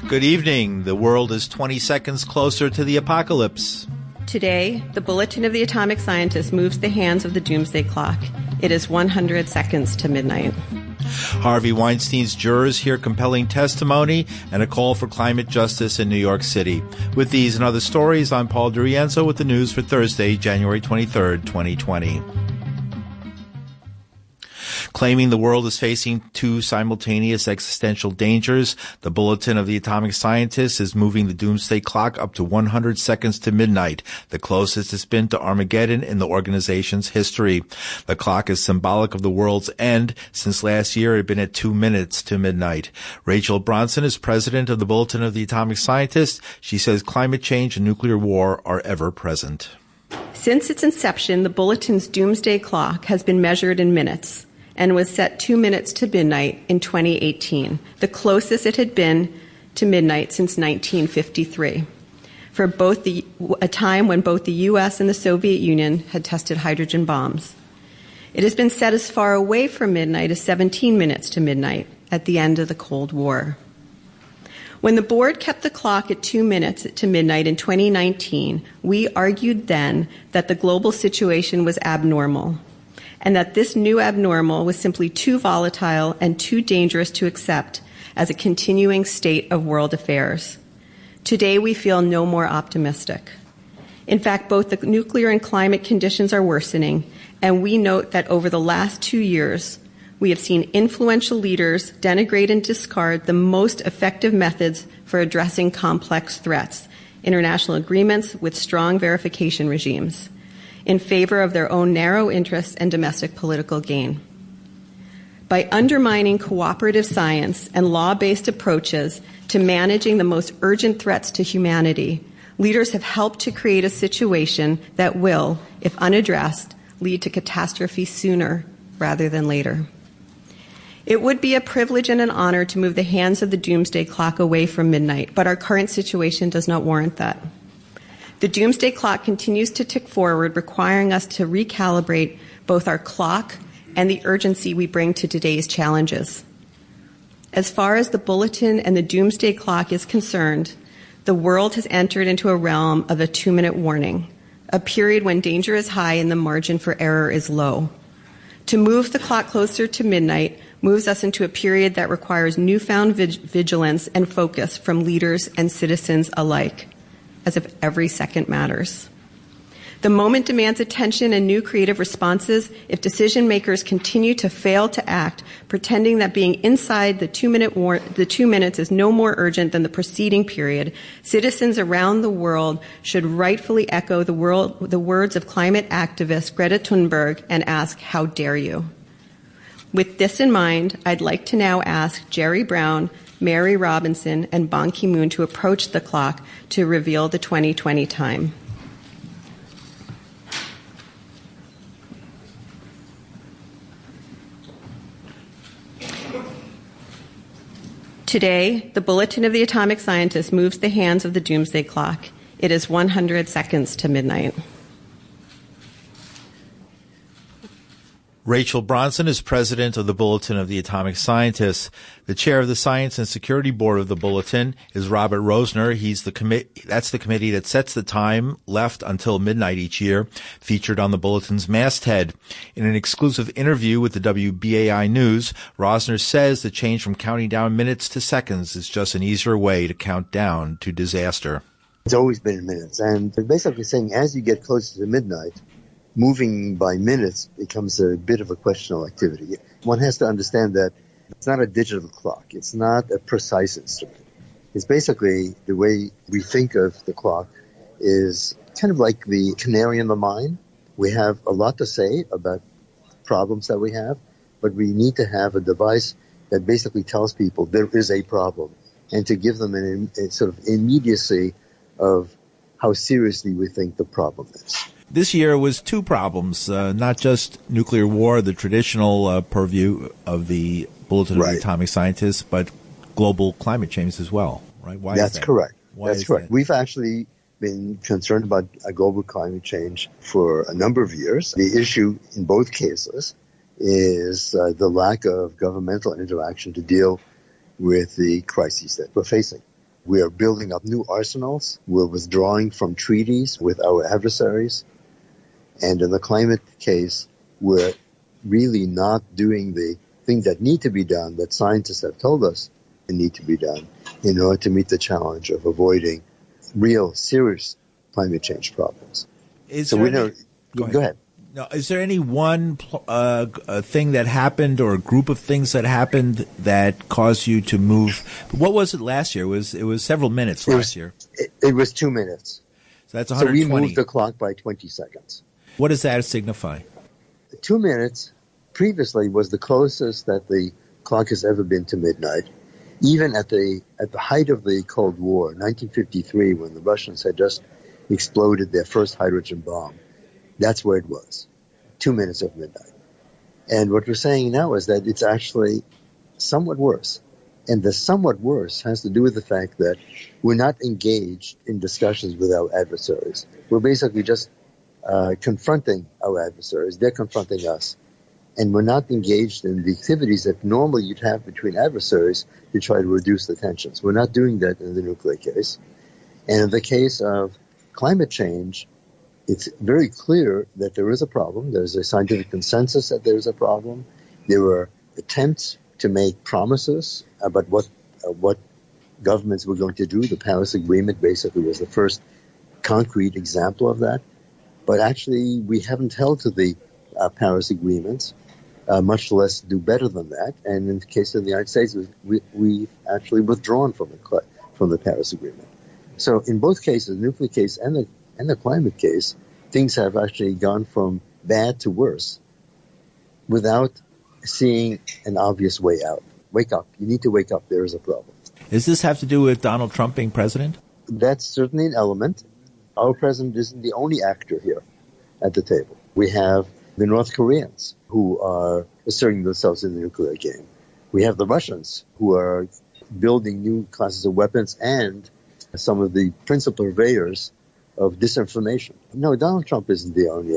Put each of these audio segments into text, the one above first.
Good evening. The world is 20 seconds closer to the apocalypse. Today, the Bulletin of the Atomic Scientist moves the hands of the doomsday clock. It is 100 seconds to midnight. Harvey Weinstein's jurors hear compelling testimony and a call for climate justice in New York City. With these and other stories, I'm Paul DiRienzo with the news for Thursday, January 23rd, 2020. Claiming the world is facing two simultaneous existential dangers, the Bulletin of the Atomic Scientist is moving the doomsday clock up to 100 seconds to midnight, the closest it's been to Armageddon in the organization's history. The clock is symbolic of the world's end. Since last year, it had been at 2 minutes to midnight. Rachel Bronson is president of the Bulletin of the Atomic Scientist. She says climate change and nuclear war are ever present. Since its inception, the Bulletin's doomsday clock has been measured in minutes and was set 2 minutes to midnight in 2018, the closest it had been to midnight since 1953, for a time when both the U.S. and the Soviet Union had tested hydrogen bombs. It has been set as far away from midnight as 17 minutes to midnight at the end of the Cold War. When the board kept the clock at 2 minutes to midnight in 2019, we argued then that the global situation was abnormal, and that this new abnormal was simply too volatile and too dangerous to accept as a continuing state of world affairs. Today, we feel no more optimistic. In fact, both the nuclear and climate conditions are worsening, and we note that over the last 2 years, we have seen influential leaders denigrate and discard the most effective methods for addressing complex threats, international agreements with strong verification regimes, in favor of their own narrow interests and domestic political gain. By undermining cooperative science and law-based approaches to managing the most urgent threats to humanity, leaders have helped to create a situation that will, if unaddressed, lead to catastrophe sooner rather than later. It would be a privilege and an honor to move the hands of the doomsday clock away from midnight, but our current situation does not warrant that. The doomsday clock continues to tick forward, requiring us to recalibrate both our clock and the urgency we bring to today's challenges. As far as the Bulletin and the doomsday clock is concerned, the world has entered into a realm of a 2-minute warning, a period when danger is high and the margin for error is low. To move the clock closer to midnight moves us into a period that requires newfound vigilance and focus from leaders and citizens alike, as if every second matters. The moment demands attention and new creative responses if decision makers continue to fail to act, pretending that being inside the 2 minutes is no more urgent than the preceding period. Citizens around the world should rightfully echo the words of climate activist Greta Thunberg and ask, "How dare you?" With this in mind, I'd like to now ask Jerry Brown, Mary Robinson, and Ban Ki-moon to approach the clock to reveal the 2020 time. Today, the Bulletin of the Atomic Scientist moves the hands of the doomsday clock. It is 100 seconds to midnight. Rachel Bronson is president of the Bulletin of the Atomic Scientists. The chair of the Science and Security Board of the Bulletin is Robert Rosner. That's the committee that sets the time left until midnight each year, featured on the Bulletin's masthead. In an exclusive interview with the WBAI News, Rosner says the change from counting down minutes to seconds is just an easier way to count down to disaster. It's always been in minutes, and they're basically saying as you get closer to midnight, moving by minutes becomes a bit of a questionable activity. One has to understand that it's not a digital clock. It's not a precise instrument. It's basically the way we think of the clock is kind of like the canary in the mine. We have a lot to say about problems that we have, but we need to have a device that basically tells people there is a problem and to give them a sort of immediacy of how seriously we think the problem is. This year was two problems, not just nuclear war, the traditional purview of the Bulletin of the Atomic Scientists, but global climate change as well, right? Why That's is that? Correct. Why That's is correct. That? We've actually been concerned about global climate change for a number of years. The issue in both cases is the lack of governmental interaction to deal with the crises that we're facing. We are building up new arsenals. We're withdrawing from treaties with our adversaries. And in the climate case, we're really not doing the things that need to be done, that scientists have told us need to be done in order to meet the challenge of avoiding real, serious climate change problems. Go ahead. Now, is there any one thing that happened or a group of things that happened that caused you to move? What was it last year? It was several minutes last year. It was 2 minutes. So that's 120. So we moved the clock by 20 seconds. What does that signify? 2 minutes previously was the closest that the clock has ever been to midnight. Even at the height of the Cold War, 1953, when the Russians had just exploded their first hydrogen bomb, that's where it was, 2 minutes of midnight. And what we're saying now is that it's actually somewhat worse. And the somewhat worse has to do with the fact that we're not engaged in discussions with our adversaries. We're basically just confronting our adversaries. They're confronting us. And we're not engaged in the activities that normally you'd have between adversaries to try to reduce the tensions. We're not doing that in the nuclear case. And in the case of climate change, it's very clear that there is a problem. There's a scientific consensus that there's a problem. There were attempts to make promises about what governments were going to do. The Paris Agreement basically was the first concrete example of that. But actually, we haven't held to the Paris Agreements, much less do better than that. And in the case of the United States, we've actually withdrawn from the Paris Agreement. So in both cases, the nuclear case and the climate case, things have actually gone from bad to worse without seeing an obvious way out. Wake up. You need to wake up. There is a problem. Does this have to do with Donald Trump being president? That's certainly an element. Our president isn't the only actor here at the table. We have the North Koreans who are asserting themselves in the nuclear game. We have the Russians who are building new classes of weapons and some of the principal purveyors of disinformation. No, Donald Trump isn't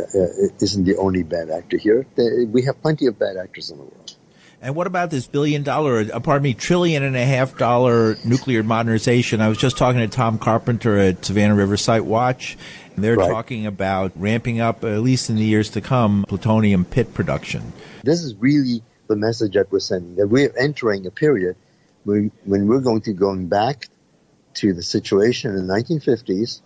the only bad actor here. We have plenty of bad actors in the world. And what about this $1 trillion nuclear modernization? I was just talking to Tom Carpenter at Savannah River Site Watch, and they're talking about ramping up, at least in the years to come, plutonium pit production. This is really the message that we're sending, that we're entering a period when we're going back to the situation in the 1950s.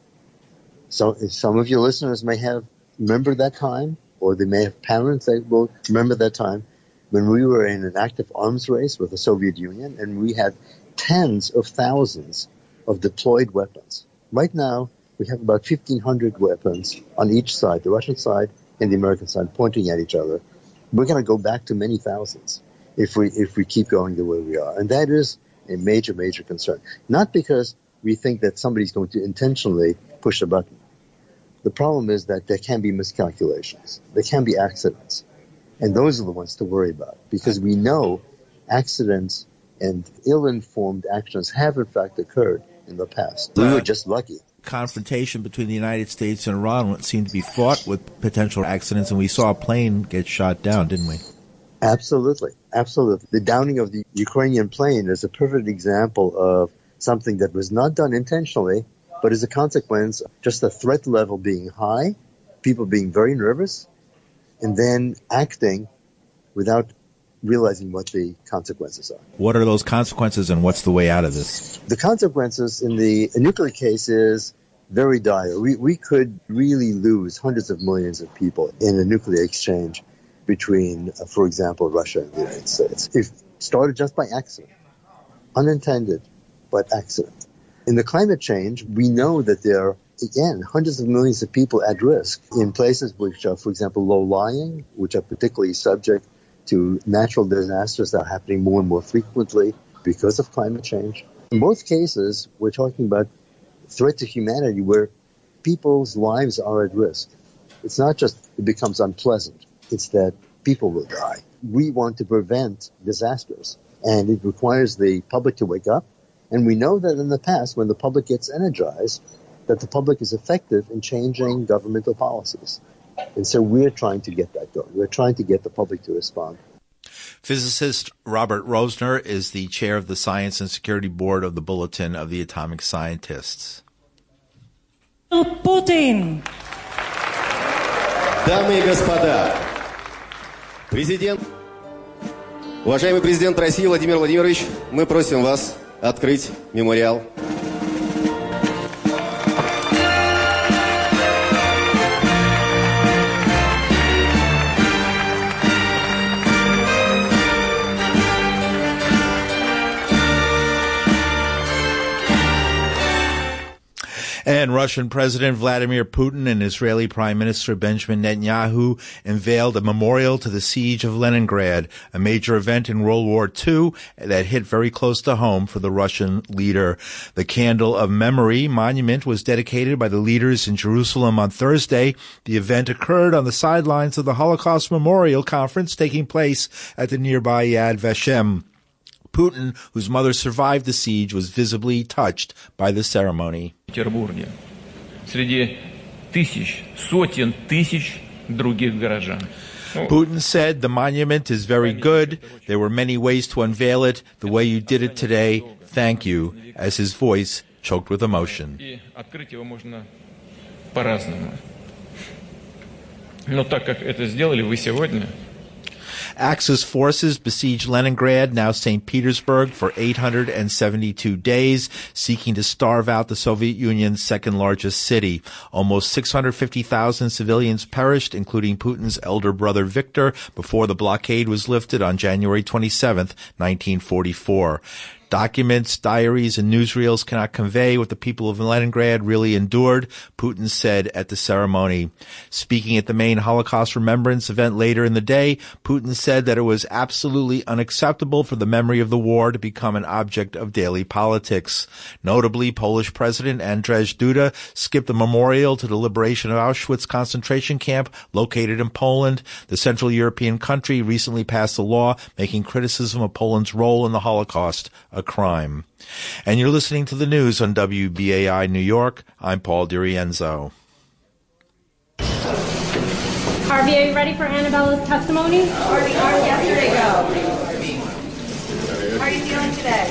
So some of your listeners may have remembered that time, or they may have parents that will remember that time, when we were in an active arms race with the Soviet Union, and we had tens of thousands of deployed weapons. Right now, we have about 1,500 weapons on each side, the Russian side and the American side, pointing at each other. We're going to go back to many thousands if we keep going the way we are. And that is a major, major concern. Not because we think that somebody's going to intentionally push a button. The problem is that there can be miscalculations. There can be accidents. And those are the ones to worry about, because we know accidents and ill-informed actions have in fact occurred in the past. We were just lucky. Confrontation between the United States and Iran seemed to be fraught with potential accidents, and we saw a plane get shot down, didn't we? Absolutely. Absolutely. The downing of the Ukrainian plane is a perfect example of something that was not done intentionally, but as a consequence of just the threat level being high, people being very nervous, and then acting without realizing what the consequences are. What are those consequences, and what's the way out of this? The consequences in the nuclear case is very dire. We could really lose hundreds of millions of people in a nuclear exchange between, for example, Russia and the United States. If started just by accident, unintended, but accident. In the climate change, we know that there are, again, hundreds of millions of people at risk in places which are, for example, low-lying, which are particularly subject to natural disasters that are happening more and more frequently because of climate change. In both cases, we're talking about threat to humanity where people's lives are at risk. It's not just it becomes unpleasant. It's that people will die. We want to prevent disasters, and it requires the public to wake up. And we know that in the past, when the public gets energized, that the public is effective in changing governmental policies. And so we're trying to get that going. We're trying to get the public to respond. Physicist Robert Rosner is the chair of the Science and Security Board of the Bulletin of the Atomic Scientists. Putin. Дамы и господа, уважаемый президент России Владимир Владимирович, мы просим вас открыть мемориал. And Russian President Vladimir Putin and Israeli Prime Minister Benjamin Netanyahu unveiled a memorial to the siege of Leningrad, a major event in World War II that hit very close to home for the Russian leader. The Candle of Memory monument was dedicated by the leaders in Jerusalem on Thursday. The event occurred on the sidelines of the Holocaust Memorial Conference taking place at the nearby Yad Vashem. Putin, whose mother survived the siege, was visibly touched by the ceremony. Петербурге, среди тысяч, сотен тысяч других горожан. Putin said the monument is very good. There were many ways to unveil it. The way you did it today, thank you, as his voice choked with emotion. И открыть его можно по-разному. Но так как это сделали вы сегодня, Axis forces besieged Leningrad, now St. Petersburg, for 872 days, seeking to starve out the Soviet Union's second-largest city. Almost 650,000 civilians perished, including Putin's elder brother Viktor, before the blockade was lifted on January 27, 1944. Documents, diaries, and newsreels cannot convey what the people of Leningrad really endured, Putin said at the ceremony. Speaking at the main Holocaust Remembrance event later in the day, Putin said that it was absolutely unacceptable for the memory of the war to become an object of daily politics. Notably, Polish President Andrzej Duda skipped the memorial to the liberation of Auschwitz concentration camp located in Poland. The Central European country recently passed a law making criticism of Poland's role in the Holocaust a crime. And you're listening to the news on WBAI New York. I'm Paul DiRienzo. Harvey, are you ready for Annabella's testimony? Harvey, how did yesterday go? How are you feeling today?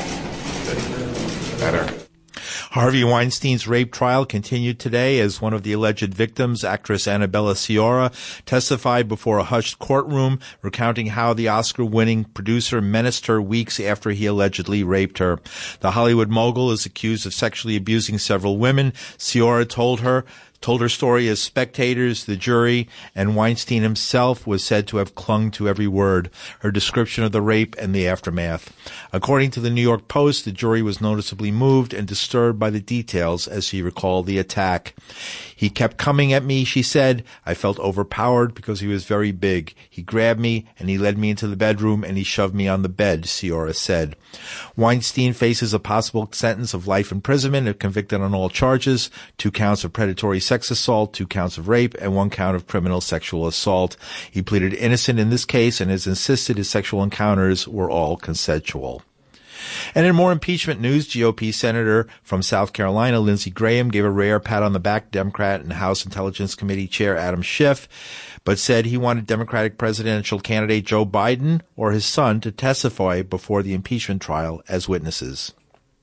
Better. Harvey Weinstein's rape trial continued today as one of the alleged victims, actress Annabella Sciorra, testified before a hushed courtroom, recounting how the Oscar-winning producer menaced her weeks after he allegedly raped her. The Hollywood mogul is accused of sexually abusing several women. Sciorra told her story as spectators, the jury, and Weinstein himself was said to have clung to every word, her description of the rape and the aftermath. According to the New York Post, the jury was noticeably moved and disturbed by the details as she recalled the attack. He kept coming at me, she said. I felt overpowered because he was very big. He grabbed me and he led me into the bedroom and he shoved me on the bed, Sciorra said. Weinstein faces a possible sentence of life imprisonment if convicted on all charges, 2 counts of predatory sex assault, 2 counts of rape, and 1 count of criminal sexual assault. He pleaded innocent in this case and has insisted his sexual encounters were all consensual. And in more impeachment news, GOP Senator from South Carolina, Lindsey Graham, gave a rare pat on the back to Democrat and House Intelligence Committee Chair Adam Schiff, but said he wanted Democratic presidential candidate Joe Biden or his son to testify before the impeachment trial as witnesses.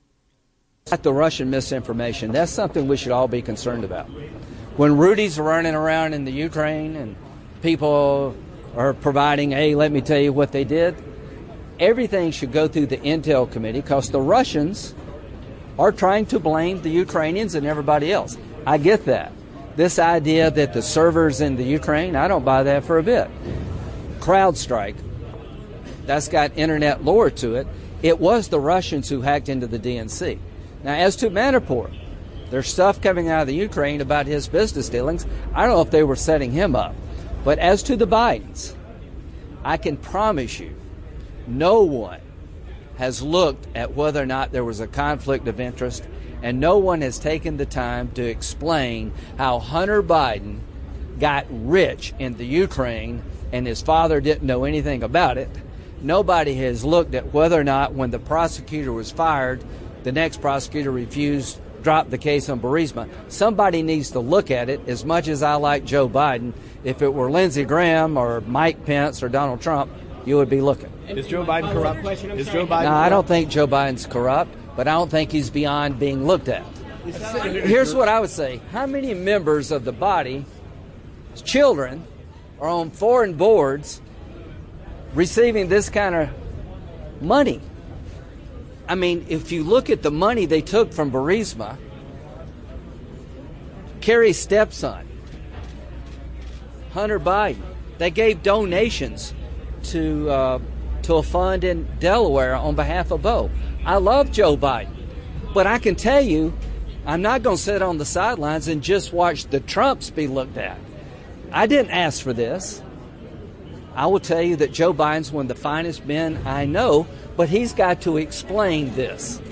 The Russian misinformation, that's something we should all be concerned about. When Rudy's running around in the Ukraine and people are providing, hey, let me tell you what they did, everything should go through the Intel Committee because the Russians are trying to blame the Ukrainians and everybody else. I get that. This idea that the servers in the Ukraine, I don't buy that for a bit. CrowdStrike, that's got internet lore to it. It was the Russians who hacked into the DNC. Now, as to Manafort, there's stuff coming out of the Ukraine about his business dealings. I don't know if they were setting him up. But as to the Bidens, I can promise you, no one has looked at whether or not there was a conflict of interest, and no one has taken the time to explain how Hunter Biden got rich in the Ukraine and his father didn't know anything about it. Nobody has looked at whether or not when the prosecutor was fired, the next prosecutor refused, dropped the case on Burisma. Somebody needs to look at it. As much as I like Joe Biden, if it were Lindsey Graham or Mike Pence or Donald Trump, you would be looking. Is Joe Biden corrupt? Is Joe Biden? No, I don't think Joe Biden's corrupt, but I don't think he's beyond being looked at. Here's what I would say. How many members of the body, children, are on foreign boards receiving this kind of money? I mean, if you look at the money they took from Burisma, Kerry's stepson, Hunter Biden, they gave donations to a fund in Delaware on behalf of Beau. I love Joe Biden, but I can tell you, I'm not going to sit on the sidelines and just watch the Trumps be looked at. I didn't ask for this. I will tell you that Joe Biden's one of the finest men I know, but he's got to explain this.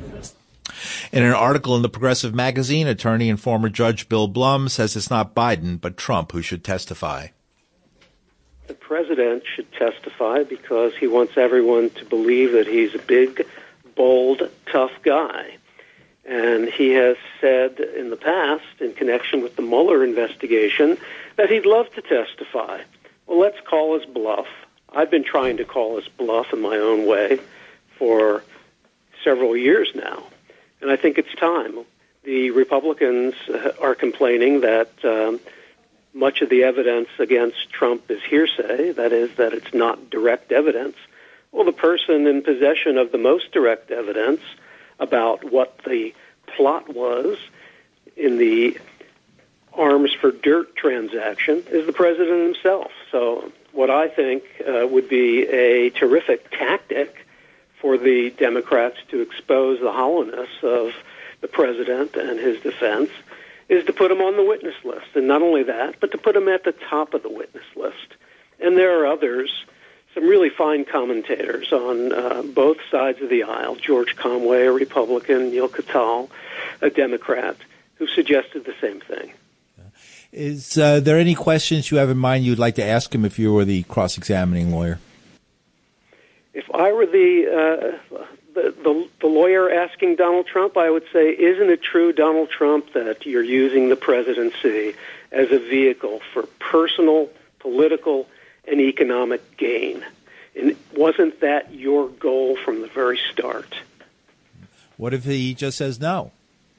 In an article in the Progressive magazine, attorney and former Judge Bill Blum says it's not Biden, but Trump who should testify. The president should testify because he wants everyone to believe that he's a big, bold, tough guy. And he has said in the past, in connection with the Mueller investigation, that he'd love to testify. Well, let's call his bluff. I've been trying to call his bluff in my own way for several years now. And I think it's time. The Republicans are complaining that much of the evidence against Trump is hearsay, that is, that it's not direct evidence. Well, the person in possession of the most direct evidence about what the plot was in the Arms for Dirt transaction is the president himself. So what I think would be a terrific tactic for the Democrats to expose the hollowness of the president and his defense is to put him on the witness list. And not only that, but to put him at the top of the witness list. And there are others, some really fine commentators on both sides of the aisle, George Conway, a Republican, Neil Cattell, a Democrat, who suggested the same thing. Is there any questions you have in mind you'd like to ask him if you were the cross-examining lawyer? If I were the lawyer asking Donald Trump, I would say, isn't it true, Donald Trump, that you're using the presidency as a vehicle for personal, political, and economic gain? And wasn't that your goal from the very start? What if he just says no?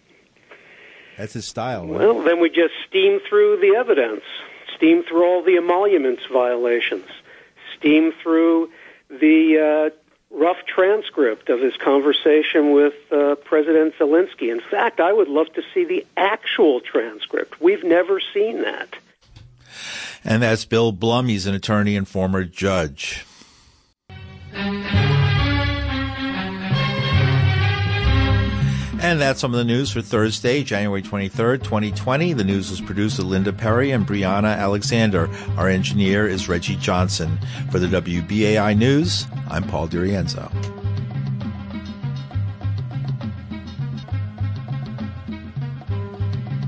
That's his style, right? Well, then we just steam through the evidence, steam through all the emoluments violations, steam through the rough transcript of his conversation with President Zelensky. In fact, I would love to see the actual transcript. We've never seen that. And that's Bill Blum. He's an attorney and former judge. And that's some of the news for Thursday, January 23rd, 2020. The news was produced by Linda Perry and Brianna Alexander. Our engineer is Reggie Johnson. For the WBAI News, I'm Paul DiRienzo.